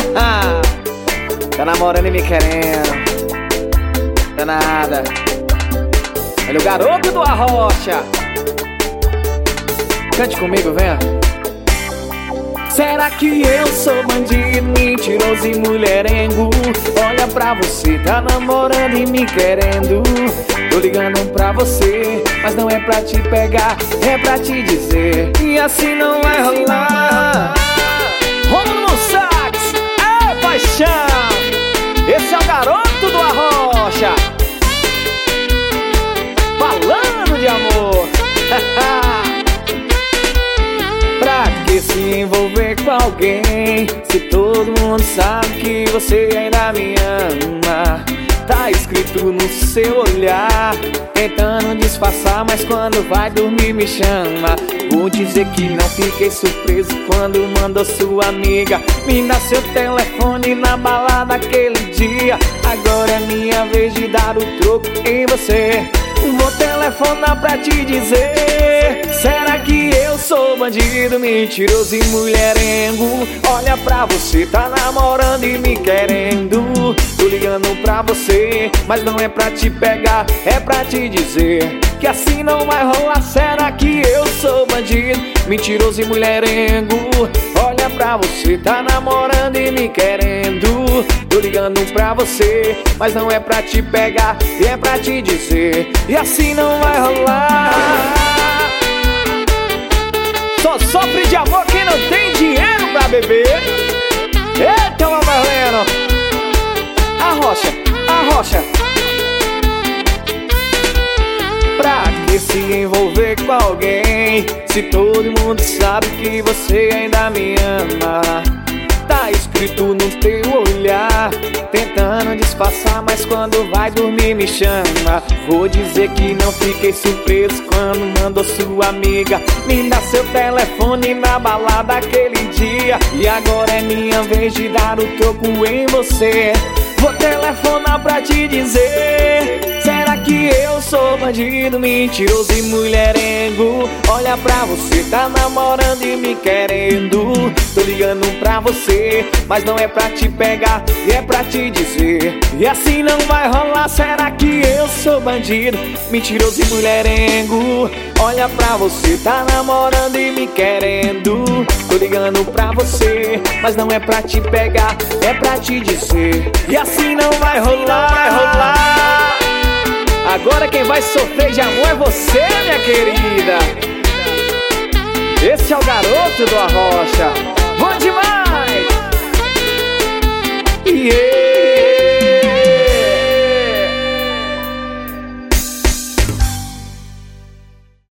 Tá namorando e me querendo. Danada. Olha o garoto do Arrocha. Cante comigo, venha. Será que eu sou bandido, mentiroso e mulherengo? Olha pra você, tá namorando e me querendo. Tô ligando pra você, mas não é pra te pegar, é pra te dizer e assim não vai rolar. Romulo no sax, é paixão. Esse é o garoto do Arrocha, falando de amor. Pra que se envolver com alguém se todo mundo sabe que você ainda me ama? Tá escrito no seu olhar, tentando disfarçar, mas quando vai dormir me chama. Vou dizer que não fiquei surpreso quando mandou sua amiga me dar seu telefone na balada aquele dia. Agora é minha vez de dar o troco em você. Vou telefonar pra te dizer: será que eu sou bandido, mentiroso e mulherengo? Olha pra você, tá namorando e me querendo. Tô ligando pra você, mas não é pra te pegar, é pra te dizer que assim não vai rolar. Será que eu sou bandido, mentiroso e mulherengo? Olha pra você, tá namorando e me querendo. Tô ligando pra você, mas não é pra te pegar, é pra te dizer e assim não vai rolar. Só sofre de amor quem não tem dinheiro pra beber. Eita, meu Marleno. Arrocha, Arrocha. Pra que se envolver com alguém se todo mundo sabe que você ainda me ama? Tá escrito no teu olhar, tentando disfarçar, mas quando vai dormir me chama. Vou dizer que não fiquei surpreso quando mandou sua amiga me dar seu telefone na balada aquele dia. E agora é minha vez de dar o troco em você. Vou telefonar pra te dizer: será que eu sou bandido, mentiroso e mulherengo? Olha pra você, tá namorando e me querendo. Tô ligando pra você, mas não é pra te pegar, é pra te dizer e assim não vai rolar. Será que eu sou bandido, mentiroso e mulherengo? Olha pra você, tá namorando e me querendo. Tô ligando pra você, mas não é pra te pegar, é pra te dizer e assim não vai rolar, vai rolar. Agora quem vai sofrer de amor é você, minha querida. Esse é o garoto do Arrocha. Bom demais! Yeah.